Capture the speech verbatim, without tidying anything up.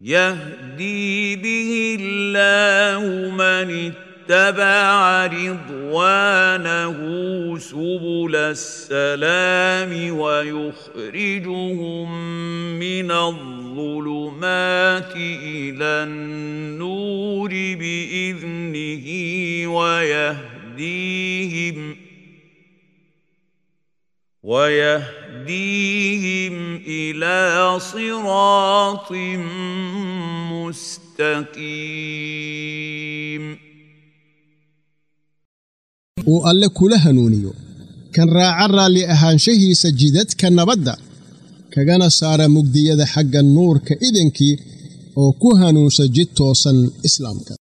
يهدي به الله من اتبع رضوانه سبل السلام ويخرجهم من الظلمات إلى النور بإذنه ويهديهم ويهديهم إلى صراط مستقيم وألا كلها نونيو كان راعر لأهانشه سجدت كالنبدأ كغانا سارة مقدية حق النور كإذنكي وكوهانو سجدتو صن إسلامك